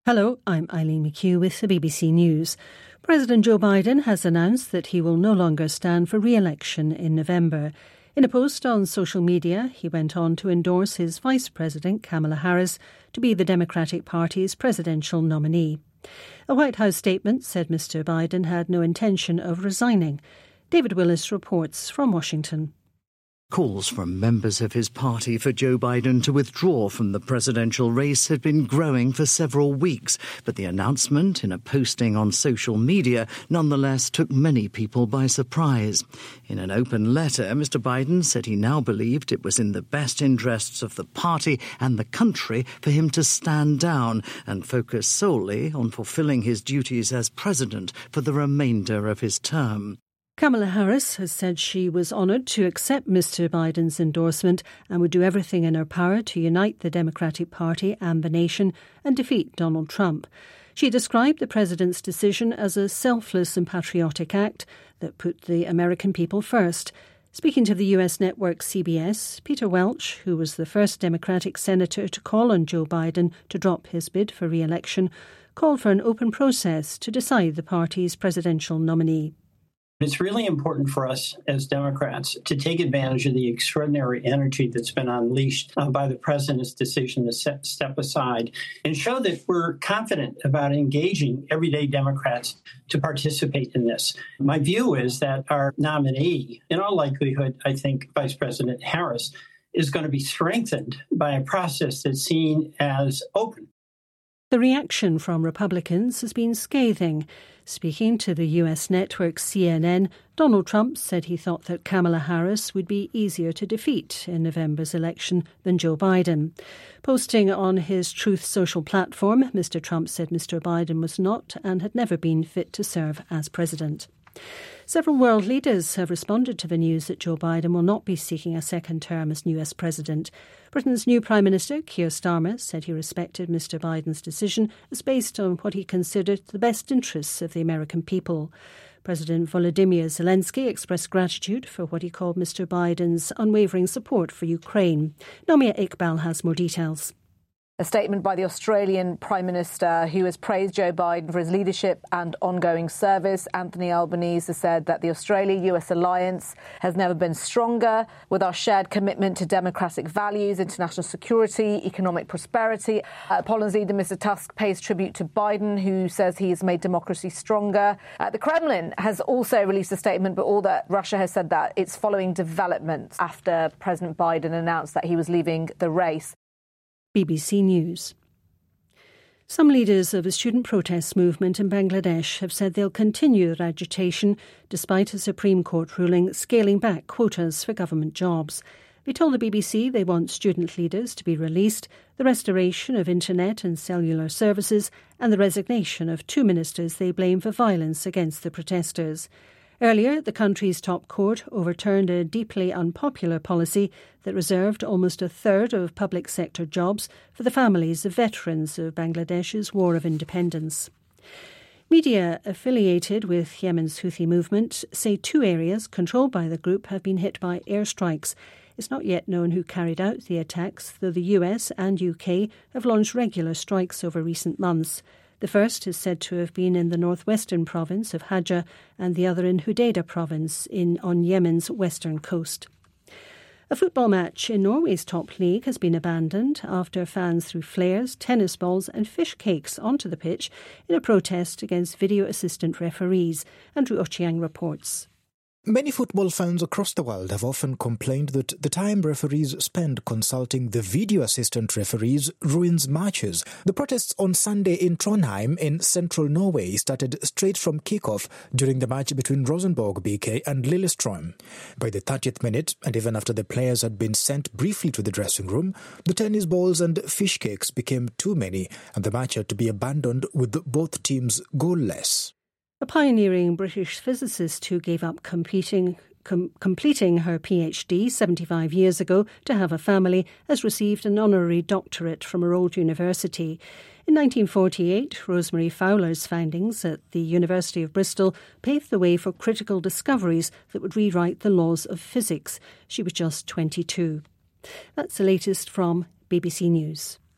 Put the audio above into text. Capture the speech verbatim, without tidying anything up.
Hello, I'm Eileen McHugh with the B B C News. President Joe Biden has announced that he will no longer stand for re-election in November. In a post on social media, he went on to endorse his Vice President Kamala Harris to be the Democratic Party's presidential nominee. A White House statement said Mister Biden had no intention of resigning. David Willis reports from Washington. Calls from members of his party for Joe Biden to withdraw from the presidential race had been growing for several weeks, but the announcement in a posting on social media nonetheless took many people by surprise. In an open letter, Mister Biden said he now believed it was in the best interests of the party and the country for him to stand down and focus solely on fulfilling his duties as president for the remainder of his term. Kamala Harris has said she was honoured to accept Mister Biden's endorsement and would do everything in her power to unite the Democratic Party and the nation and defeat Donald Trump. She described the president's decision as a selfless and patriotic act that put the American people first. Speaking to the U S network C B S, Peter Welch, who was the first Democratic senator to call on Joe Biden to drop his bid for re-election, called for an open process to decide the party's presidential nominee. It's really important for us as Democrats to take advantage of the extraordinary energy that's been unleashed uh, by the president's decision to set, step aside and show that we're confident about engaging everyday Democrats to participate in this. My view is that our nominee, in all likelihood, I think Vice President Harris, is going to be strengthened by a process that's seen as open. The reaction from Republicans has been scathing. Speaking to the U S network C N N, Donald Trump said he thought that Kamala Harris would be easier to defeat in November's election than Joe Biden. Posting on his Truth Social platform, Mister Trump said Mister Biden was not and had never been fit to serve as president. Several world leaders have responded to the news that Joe Biden will not be seeking a second term as U S president. Britain's new Prime Minister, Keir Starmer, said he respected Mister Biden's decision as based on what he considered the best interests of the American people. President Volodymyr Zelensky expressed gratitude for what he called Mister Biden's unwavering support for Ukraine. Nomia Iqbal has more details. A statement by the Australian Prime Minister, who has praised Joe Biden for his leadership and ongoing service. Anthony Albanese has said that the Australia-U S alliance has never been stronger. With our shared commitment to democratic values, international security, economic prosperity. Uh, Poland's leader, Mister Tusk, pays tribute to Biden, who says he has made democracy stronger. Uh, the Kremlin has also released a statement, but all that Russia has said that it's following developments after President Biden announced that he was leaving the race. B B C News. Some leaders of the student protest movement in Bangladesh have said they'll continue their agitation despite a Supreme Court ruling scaling back quotas for government jobs. They told the B B C they want student leaders to be released, the restoration of internet and cellular services, and the resignation of two ministers they blame for violence against the protesters. Earlier, the country's top court overturned a deeply unpopular policy that reserved almost a third of public sector jobs for the families of veterans of Bangladesh's War of Independence. Media affiliated with Yemen's Houthi movement say two areas controlled by the group have been hit by airstrikes. It's not yet known who carried out the attacks, though the U S and U K have launched regular strikes over recent months. The first is said to have been in the northwestern province of Hajj and the other in Hudaydah province in, on Yemen's western coast. A football match in Norway's top league has been abandoned after fans threw flares, tennis balls and fish cakes onto the pitch in a protest against video assistant referees. Andrew Ochieng reports. Many football fans across the world have often complained that the time referees spend consulting the video assistant referees ruins matches. The protests on Sunday in Trondheim in central Norway started straight from kickoff during the match between Rosenborg B K and Lillestrøm. By the thirtieth minute, and even after the players had been sent briefly to the dressing room, the tennis balls and fish cakes became too many and the match had to be abandoned with both teams goalless. A pioneering British physicist who gave up competing, com- completing her PhD seventy-five years ago to have a family has received an honorary doctorate from her old university. In nineteen forty-eight, Rosemary Fowler's findings at the University of Bristol paved the way for critical discoveries that would rewrite the laws of physics. She was just twenty-two. That's the latest from B B C News.